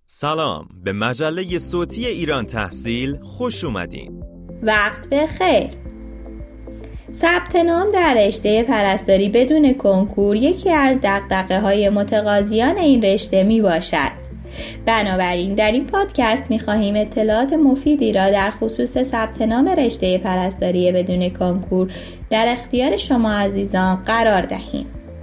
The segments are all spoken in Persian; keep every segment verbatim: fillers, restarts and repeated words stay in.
سلام، به مجله صوتی ایران تحصیل خوش اومدین. وقت بخیر. ثبت نام در رشته پرستاری بدون کنکور یکی از دغدغه‌های متقاضیان این رشته می باشد. بنابراین در این پادکست می خواهیم اطلاعات مفیدی را در خصوص ثبت نام رشته پرستاری بدون کنکور در اختیار شما عزیزان قرار دهیم.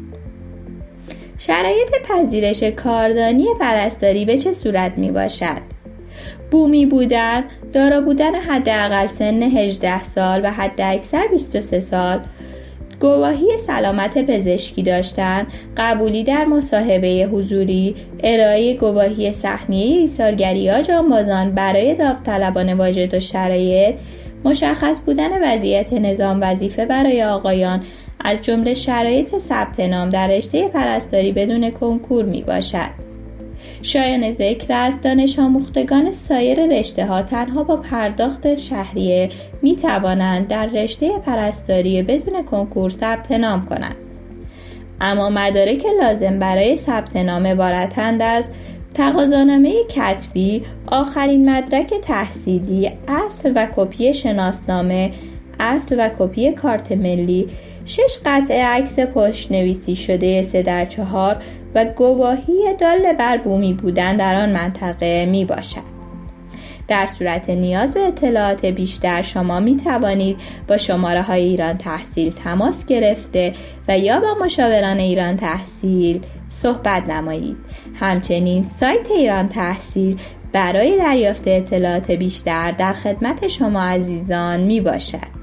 شرایط پذیرش کاردانی پرستاری به چه صورت می باشد؟ بومی بودن، دارا بودن حداقل سن هجده سال و حداکثر بیست و سه سال، گواهی سلامت پزشکی داشتن، قبولی در مصاحبه حضوری، ارائه گواهی سهمیه ایثارگری یا جانبازان برای داوطلبان واجد و شرایط، مشخص بودن وضعیت نظام وظیفه برای آقایان از جمله شرایط ثبت نام در رشته پرستاری بدون کنکور می باشد. شایان ذکر است دانش آموختگان سایر رشته ها تنها با پرداخت شهریه می توانند در رشته پرستاری بدون کنکور ثبت نام کنند. اما مدارک لازم برای ثبت نام عبارتند از تقاضانامه کتبی، آخرین مدرک تحصیلی، اصل و کپی شناسنامه، اصل و کپی کارت ملی، شش قطعه عکس پشت نویسی شده سه در چهار و گواهی دال بر بومی بودن در آن منطقه می باشد. در صورت نیاز به اطلاعات بیشتر شما می توانید با شماره های ایران تحصیل تماس گرفته و یا با مشاوران ایران تحصیل صحبت نمایید. همچنین سایت ایران تحصیل برای دریافت اطلاعات بیشتر در خدمت شما عزیزان می باشد.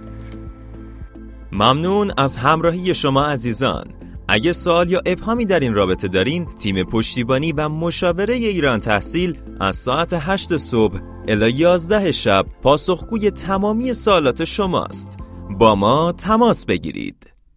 ممنون از همراهی شما عزیزان. اگه سوال یا ابهامی در این رابطه دارین، تیم پشتیبانی و مشاوره ایران تحصیل از ساعت هشت صبح الی یازده شب پاسخگوی تمامی سوالات شماست. با ما تماس بگیرید.